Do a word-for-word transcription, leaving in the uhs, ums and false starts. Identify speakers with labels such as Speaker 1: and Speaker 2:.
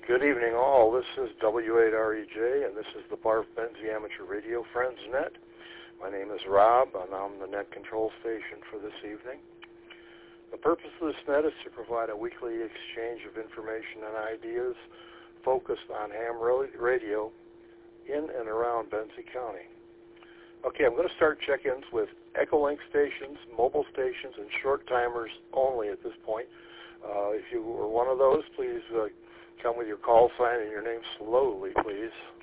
Speaker 1: Good evening, all. This is W eight R E J, and this is the Barf Benzie Amateur Radio Friends Net. My name is Rob, and I'm the net control station for this evening. The purpose of this net is to provide a weekly exchange of information and ideas focused on ham radio in and around Benzie County. Okay, I'm going to start check-ins with Echolink stations, mobile stations, and short timers only at this point. Uh, if you were one of those, please uh, come with your call sign and your name slowly, please.